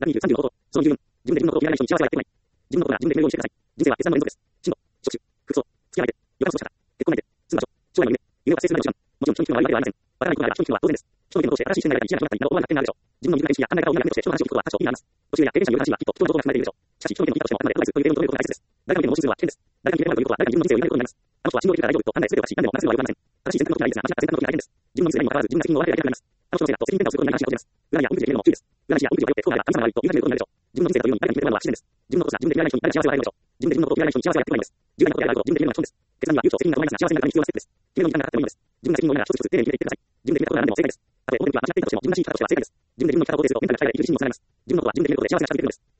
第23条のこと、その理由、自分で自分のことを嫌いな人に幸せはやってこない。自分のことが自分で言えるようにしてください。人生は決断の連続です。進路、職種、服装、付き合い相手、予約の仕方、結婚相手、住む場所、将来の夢を達成するまでの手段。もちろん人に聞くのは悪いわけではありません。わからないことがあれば人に聞くのは当然です。人の意見を通して新しい視点が得られたり、自分の人生の歩みを通して新しい視点が得られたり、嫌な人になったり、いろんな考え方を見られるでしょう。自分の自分の意識や考え方をみんなで通して人の話を聞くことは多少意味があります。年上や経験者による話はきっと人の情報が含まれているでしょう。しかし人の意見を聞いたとしてもあくまで後悔するというレベルのということが大切です。誰かの意見を無視するのは危険です。誰かに決められるということは誰かに自分の人生を言いなることになります。あの人は信号を受けるから大丈夫と考え全てをし、何でも同じするのは良くありません。正しい選択の時がいいですが、間違った選択の時が大変です。自分の人生にもかかわらず自分が責任を負われているだけになります。あの人のせいだと責任転嫁をすることになる話が起きます。占いや運気で決めるのも注意です。占い師や運気を頼って不幸があれば神様が悪いと言い始めることになるでしょう。自分の人生だというように誰かに決めるのは不自然です。自分のことが自分で嫌いな人に誰が幸せを与えるのでしょう。自分で自分のことを嫌いな人に幸せをやってこないんです。重大なことやられると自分で決めるのが基本です。決断には悠長、責任が伴いますが幸せになるために必要なステップです。決めるのに時間がかかってもいいのです。自分が責任を負いながら一つ一つ丁寧に決めていってください。自分で決めたことが何でも正解です。たとえ表向きは間違っていたとしても自分らしい生き方としては正解です。自分で自分の生き方を肯定するとメンタルが鍛えられ生きる自信にもつながります。自分のことは自分で決めることで幸せが近づいてくるんです。